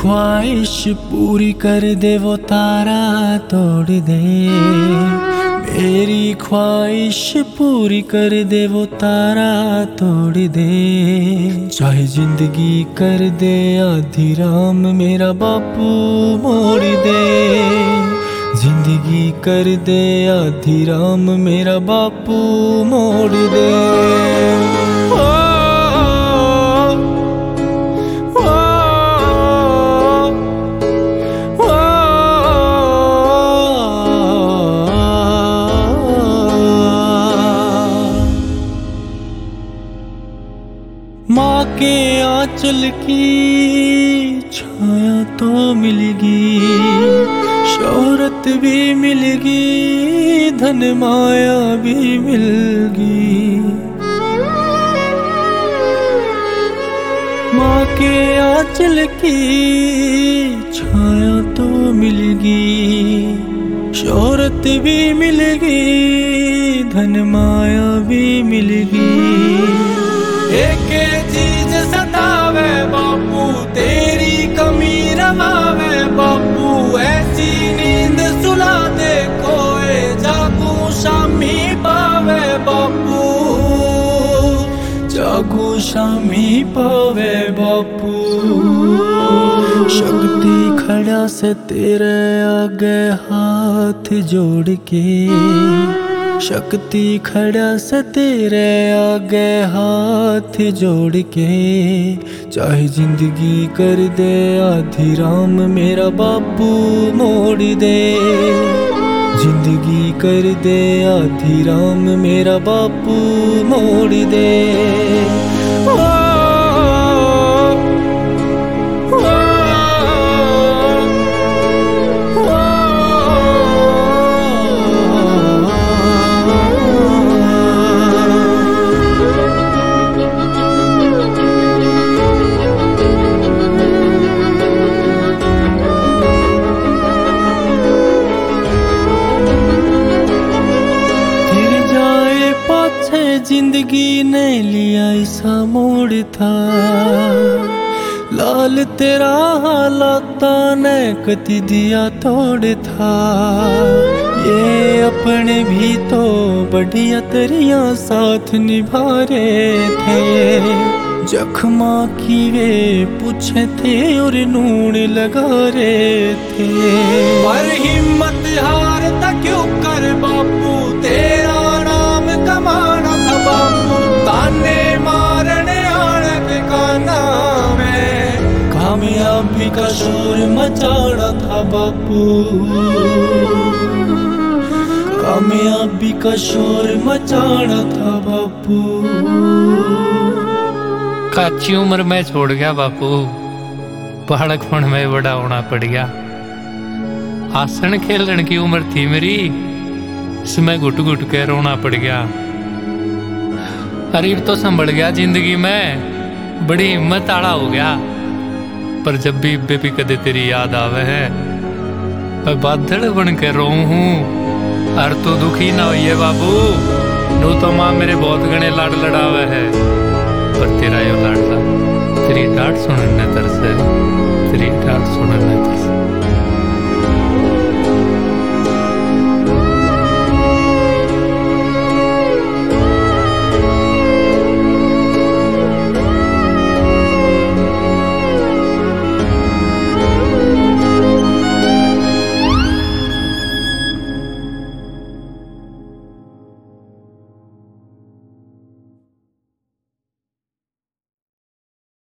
ख्वाहिश पूरी कर दे वो तारा तोड़ दे। मेरी ख्वाहिश पूरी कर दे वो तारा तोड़ दे। चाहे जिंदगी कर दे आधी राम मेरा बापू मोड़ दे। जिंदगी कर दे आधी राम मेरा बापू मोड़ दे। माँ के आंचल की छाया तो मिलेगी, शोहरत भी मिलेगी, धन माया भी मिलेगी। माँ के आंचल की छाया तो मिलेगी, शोहरत भी मिलेगी, धन माया भी मिलेगी। एक चीज सतावे बापू तेरी कमी रवावे बापू। ऐसी नींद सुला दे कोई जागू शामी पावे बापू। जागू शामी पावे बापू। शक्ति खड़ा से तेरे आगे हाथ जोड़ के। शक्ति खड़ा से तेरे आगे हाथ जोड़ के। चाहे जिंदगी कर दे आधी राम मेरा बापू मोड़ दे। जिंदगी कर दे आधी राम मेरा बापू मोड़ दे। जिंदगी ने लिया ऐसा मोड़ था। लाल तेरा हालाता ने कति दिया तोड़ था। ये अपने भी तो बढ़िया तरिया साथ निभा रहे थे। जख्मा की वे पूछे थे और नून लगा रहे थे। पर हिम्मत हारता क्यों कर बापू तेरा नाम कमाना था बापू। ताने मारने आने के काना में कामयाबी का शोर मचाना था बापू। कामयाबी का शोर मचाना था बापू। काची उम्र में छोड़ गया बापू। बालकपन में बड़ा होना पड़ गया। आसन खेलने की उम्र थी मेरी, इसमें घुट घुट के रोना पड़ गया। शरीर तो संभल गया जिंदगी में, बड़ी हिम्मत आड़ा हो गया। पर जब भी बेबी कदे तेरी याद आवे है, मैं बादल बन के रो हूँ। अर तो दुखी ना होइए बाबू, नो तो माँ मेरे बहुत गणे लाड लड़ावे है। पर तेरा यो लाडला तेरी डांट सुनने तरसे, तेरी डांट सुनने तरसे।